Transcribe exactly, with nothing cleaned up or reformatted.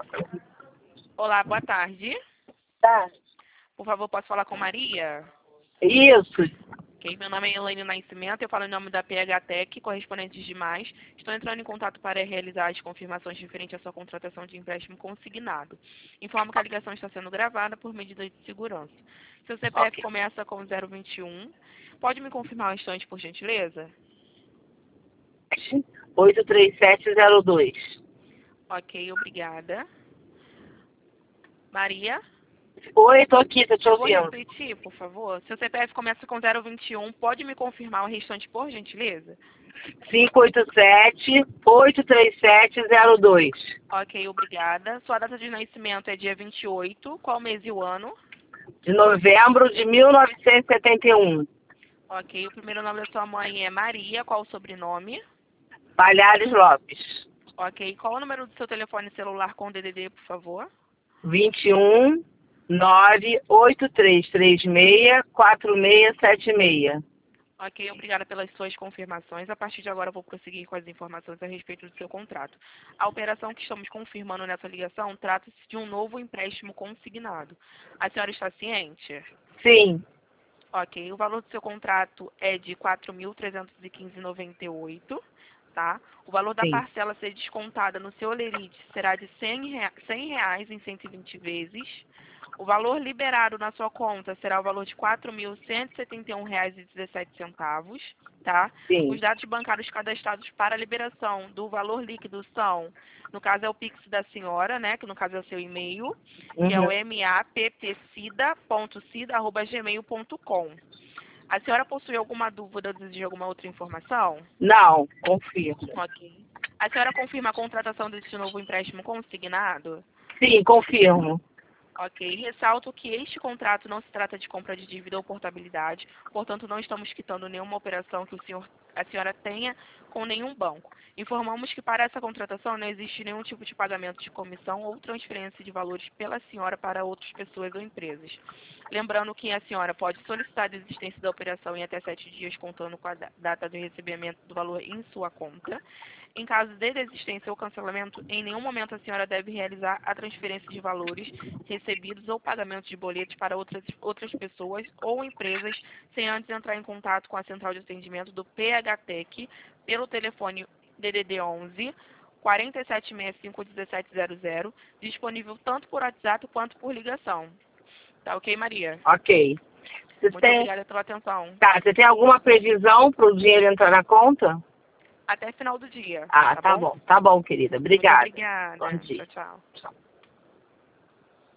Olá, boa tarde. Tá. Por favor, posso falar com Maria? Isso. Ok, meu nome é Elaine Nascimento, eu falo em nome da P H Tech, correspondentes demais. Estou entrando em contato para realizar as confirmações referentes à sua contratação de empréstimo consignado. Informo que a ligação está sendo gravada por medida de segurança. Seu C P F Ok. começa com zero vinte e um. Pode me confirmar o instante, por gentileza? oito três sete zero dois. Ok, obrigada. Maria? Oi, tô aqui, tô te Eu vou ouvindo. repetir, por favor. Seu C P F começa com zero vinte e um. Pode me confirmar o restante, por gentileza? cinco oito sete oito três sete zero dois. Ok, obrigada. Sua data de nascimento é dia vinte e oito. Qual mês e o ano? De novembro de mil novecentos e setenta e um. Ok, o primeiro nome da sua mãe é Maria. Qual o sobrenome? Palhares Lopes. Ok, qual o número do seu telefone celular com D D D, por favor? vinte e um nove oito três três seis quatro seis sete seis. Ok, obrigada pelas suas confirmações. A partir de agora, eu vou prosseguir com as informações a respeito do seu contrato. A operação que estamos confirmando nessa ligação trata-se de um novo empréstimo consignado. A senhora está ciente? Sim. Ok, o valor do seu contrato é de quatro mil trezentos e quinze reais e noventa e oito centavos, tá? O valor da Sim. parcela a ser descontada no seu olerite será de cem reais em cento e vinte vezes. O valor liberado na sua conta será o valor de quatro mil cento e setenta e um reais e dezessete centavos, tá? Os Sim. dados bancários cadastrados para a liberação do valor líquido são, no caso é o Pix da senhora, né, que no caso é o seu e-mail, que é o Uhum. mappcida ponto cida arroba gmail ponto com. A senhora possui alguma dúvida ou deseja alguma outra informação? Não, confirmo. Ok. A senhora confirma a contratação deste novo empréstimo consignado? Sim, confirmo. Ok. Ressalto que este contrato não se trata de compra de dívida ou portabilidade, portanto, não estamos quitando nenhuma operação que o senhor, a senhora tenha com nenhum banco. Informamos que para essa contratação não existe nenhum tipo de pagamento de comissão ou transferência de valores pela senhora para outras pessoas ou empresas. Lembrando que a senhora pode solicitar a desistência da operação em até sete dias, contando com a data de recebimento do valor em sua conta. Em caso de desistência ou cancelamento, em nenhum momento a senhora deve realizar a transferência de valores recebidos ou pagamento de boletos para outras, outras pessoas ou empresas sem antes entrar em contato com a central de atendimento do P H Tech pelo telefone D D D onze, quatro sete seis cinco, um sete zero zero, disponível tanto por WhatsApp quanto por ligação. Tá ok, Maria? Ok. Você Muito tem, obrigada pela atenção. tá, você tem alguma previsão para o dinheiro entrar na conta? Até final do dia, Ah, tá tá bom? bom. Tá bom, querida. Muito Obrigada. Bom obrigada. dia. Tchau, tchau. Tchau.